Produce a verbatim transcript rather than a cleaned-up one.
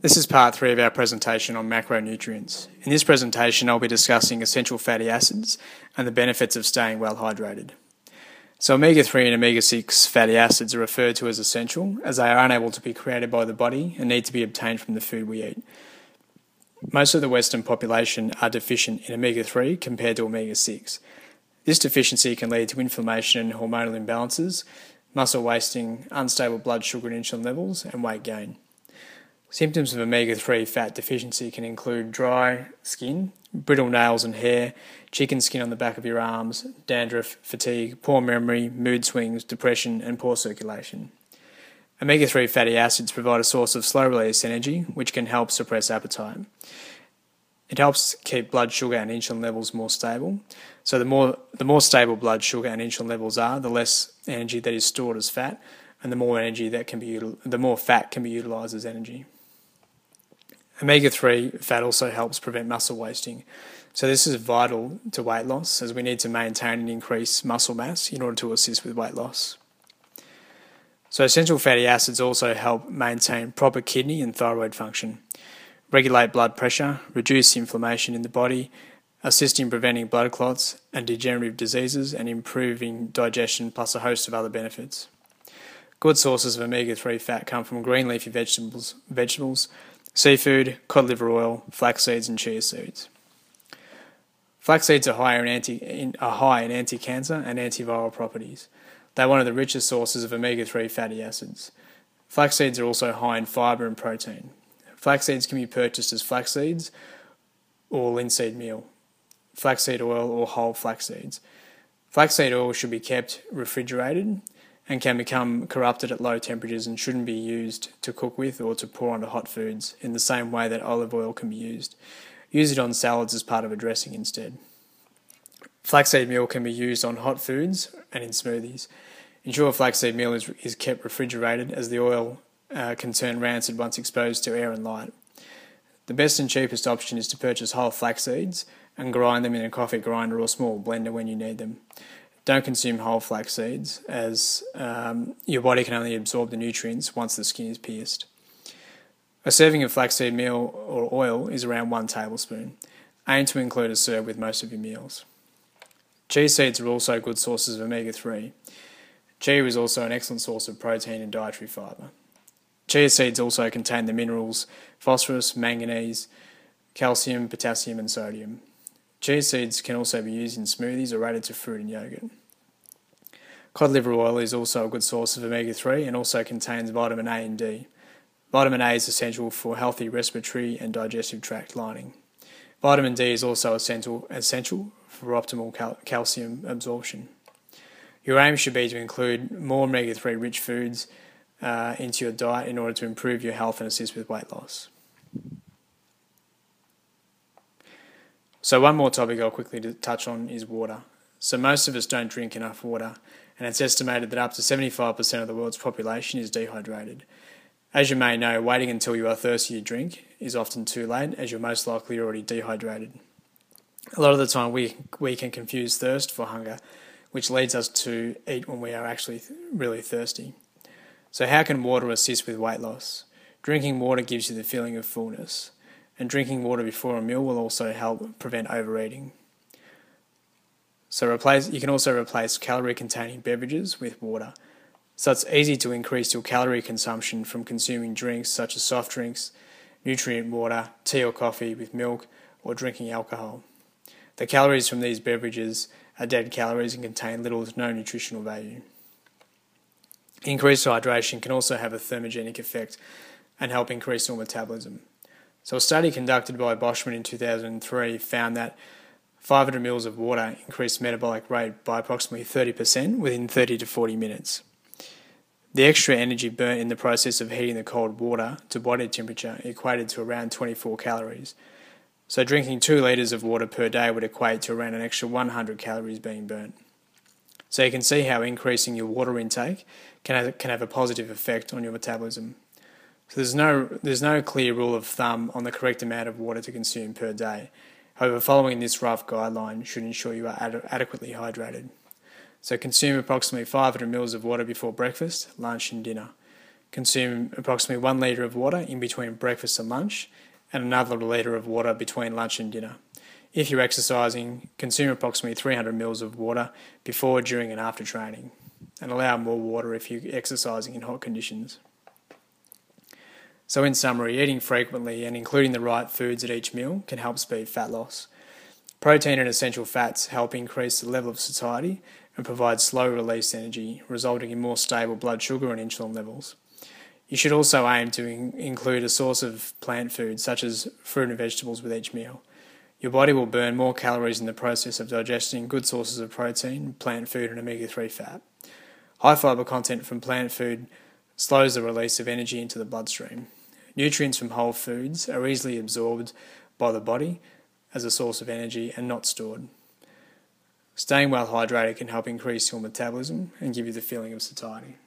This is part three of our presentation on macronutrients. In this presentation, I'll be discussing essential fatty acids and the benefits of staying well hydrated. So omega three and omega six fatty acids are referred to as essential, as they are unable to be created by the body and need to be obtained from the food we eat. Most of the Western population are deficient in omega three compared to omega six. This deficiency can lead to inflammation and hormonal imbalances, muscle wasting, unstable blood sugar and insulin levels, and weight gain. Symptoms of omega three fat deficiency can include dry skin, brittle nails and hair, chicken skin on the back of your arms, dandruff, fatigue, poor memory, mood swings, depression, and poor circulation. omega three fatty acids provide a source of slow-release energy, which can help suppress appetite. It helps keep blood sugar and insulin levels more stable. So the more the more stable blood sugar and insulin levels are, the less energy that is stored as fat, and the more energy that can be the more fat can be utilised as energy. omega three fat also helps prevent muscle wasting. So this is vital to weight loss, as we need to maintain and increase muscle mass in order to assist with weight loss. So essential fatty acids also help maintain proper kidney and thyroid function, regulate blood pressure, reduce inflammation in the body, assist in preventing blood clots and degenerative diseases, and improving digestion, plus a host of other benefits. Good sources of omega three fat come from green leafy vegetables, vegetables, seafood, cod liver oil, flax seeds and chia seeds. Flax seeds are high in, anti, in, are high in anti-cancer and antiviral properties. They're one of the richest sources of omega three fatty acids. Flax seeds are also high in fibre and protein. Flax seeds can be purchased as flax seeds or linseed meal, flaxseed oil or whole flax seeds. Flaxseed oil should be kept refrigerated and can become corrupted at low temperatures and shouldn't be used to cook with or to pour onto hot foods in the same way that olive oil can be used. Use it on salads as part of a dressing instead. Flaxseed meal can be used on hot foods and in smoothies. Ensure flaxseed meal is, is kept refrigerated, as the oil uh, can turn rancid once exposed to air and light. The best and cheapest option is to purchase whole flax seeds and grind them in a coffee grinder or small blender when you need them. Don't consume whole flax seeds, as um, your body can only absorb the nutrients once the skin is pierced. A serving of flaxseed meal or oil is around one tablespoon. Aim to include a serve with most of your meals. Chia seeds are also good sources of omega three. Chia is also an excellent source of protein and dietary fibre. Chia seeds also contain the minerals phosphorus, manganese, calcium, potassium and sodium. Chia seeds can also be used in smoothies or added to fruit and yogurt. Cod liver oil is also a good source of omega three and also contains vitamin A and D. Vitamin A is essential for healthy respiratory and digestive tract lining. Vitamin D is also essential, essential for optimal cal- calcium absorption. Your aim should be to include more omega three rich foods uh, into your diet in order to improve your health and assist with weight loss. So one more topic I'll quickly touch on is water. So most of us don't drink enough water, and it's estimated that up to seventy-five percent of the world's population is dehydrated. As you may know, waiting until you are thirsty to drink is often too late, as you're most likely already dehydrated. A lot of the time we, we can confuse thirst for hunger, which leads us to eat when we are actually th- really thirsty. So how can water assist with weight loss? Drinking water gives you the feeling of fullness, and drinking water before a meal will also help prevent overeating. So replace, you can also replace calorie-containing beverages with water. So it's easy to increase your calorie consumption from consuming drinks such as soft drinks, nutrient water, tea or coffee with milk, or drinking alcohol. The calories from these beverages are dead calories and contain little to no nutritional value. Increased hydration can also have a thermogenic effect and help increase your metabolism. So a study conducted by Boschman in two thousand three found that five hundred mils of water increased metabolic rate by approximately thirty percent within thirty to forty minutes. The extra energy burnt in the process of heating the cold water to body temperature equated to around twenty-four calories. So drinking two litres of water per day would equate to around an extra one hundred calories being burnt. So you can see how increasing your water intake can have, can have a positive effect on your metabolism. So there's no there's no clear rule of thumb on the correct amount of water to consume per day. However, following this rough guideline should ensure you are ad- adequately hydrated. So consume approximately five hundred mils of water before breakfast, lunch and dinner. Consume approximately one litre of water in between breakfast and lunch, and another litre of water between lunch and dinner. If you're exercising, consume approximately three hundred milliliters of water before, during and after training, and allow more water if you're exercising in hot conditions. So in summary, eating frequently and including the right foods at each meal can help speed fat loss. Protein and essential fats help increase the level of satiety and provide slow-release energy, resulting in more stable blood sugar and insulin levels. You should also aim to in- include a source of plant food, such as fruit and vegetables, with each meal. Your body will burn more calories in the process of digesting good sources of protein, plant food and omega three fat. High fibre content from plant food slows the release of energy into the bloodstream. Nutrients from whole foods are easily absorbed by the body as a source of energy and not stored. Staying well hydrated can help increase your metabolism and give you the feeling of satiety.